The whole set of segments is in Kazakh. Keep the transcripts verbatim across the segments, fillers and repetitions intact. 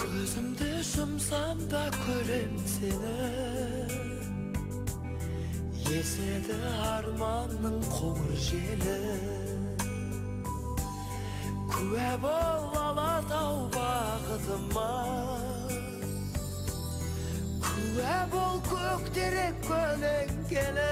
Көзімді жұмсам да көрем сені, еседі арманның қоңыр желі. Күә бол Алатау бағытыма, күә бол көктерек көлеңкелі.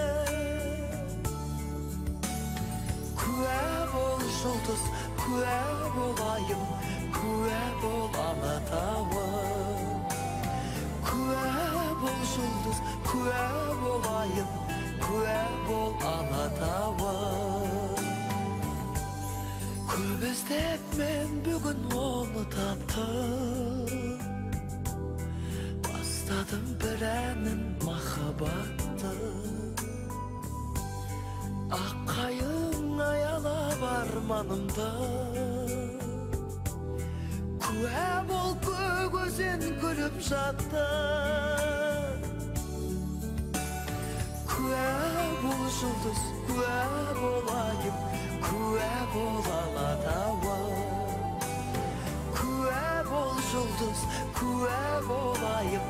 Күә бол жұлдыз, күә бол айым, күә бол Алатауым. Күә бол жұлдыз, күә бол айым, күә бол Алатауым. Көп іздеп мен бүгін оны таптым, бастадым бір әнін махаббатты. Ақ қайың аялап арманымды, күә бол көк өзен күліп жатты. Күә бол жұлдыз, күә бол айым, күә бол Алатауым. Күә бол жұлдыз, күә бол айым,